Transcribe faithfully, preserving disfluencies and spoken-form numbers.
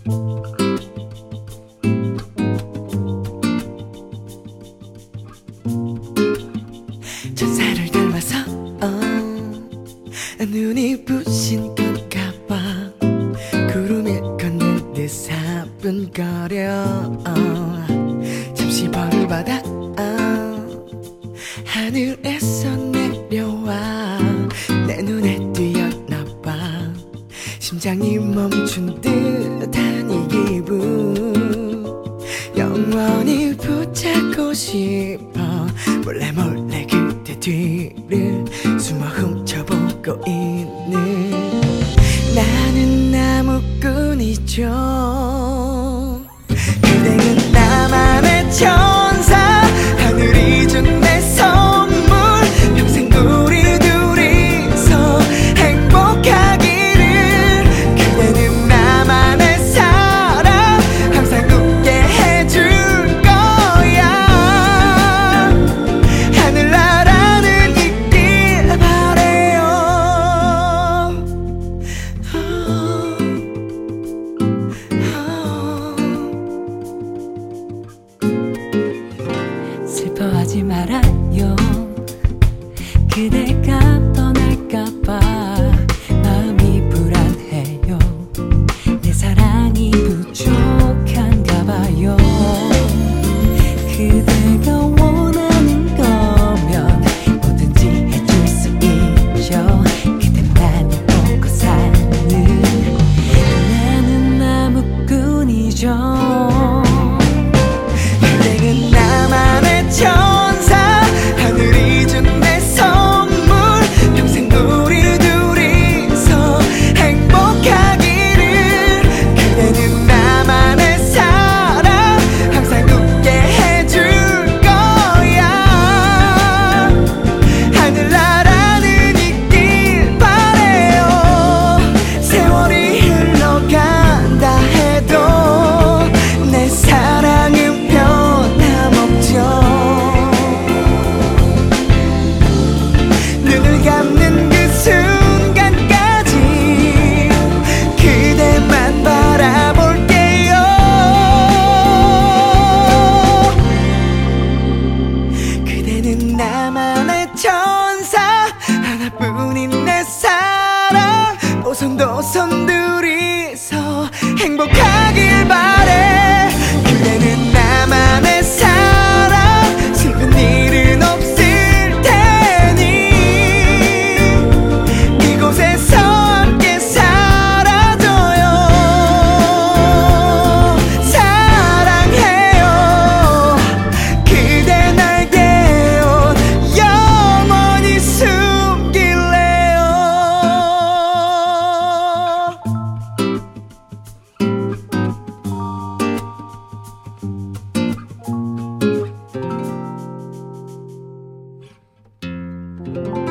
천사를 닮아서 어, 눈이 부신 건가 봐. 구름을 걷는 듯 사뿐거려 어, 잠시 벌을 받아 어, 하늘에서 내려와 내 눈에 띄었나 봐. 심장이 멈춘 듯한 이 기분 영원히 붙잡고 싶어. 몰래 몰래 그대 뒤를 숨어 훔쳐보고 있는 나는 나무꾼이죠. 그대는 나만의 천사, 하늘이 준 내 선물. 평생 우리 둘이서 행복하기를. 그대는 나만의 사랑, 항상 웃게 해줄 거야. 하늘나라는 있길 바래요. 슬퍼하지 말아요. 그대가 떠날까봐 마음이 불안해요. 내 사랑이 부족한가봐요. 그대가 원하는 거면 뭐든지 해줄 수 있죠. 그대만을 보고 사는 나는 나무꾼이죠. 그대는 나만의 천사, 하늘이 준 내 선물. 평생 우리 둘이서 행복하기를. 그대는 나만의 사랑, 항상 웃게 해줄 거야. 하늘나라는 있길 바래요. 세월이 흘러간다 해도 내 사랑은 변함없죠. 눈을 감는 그 순간까지 그대만 바라볼게요. 그대는 나만의 천사, 하나뿐인 내 사랑. 오손도손 둘이서 행복하길 바래. 그대는 나만의 사랑, 슬픈 일은 없을 테니 이곳에서 함께 살아줘요. 사랑해요. 그대 날개 옷 영원히 숨길래요. thank you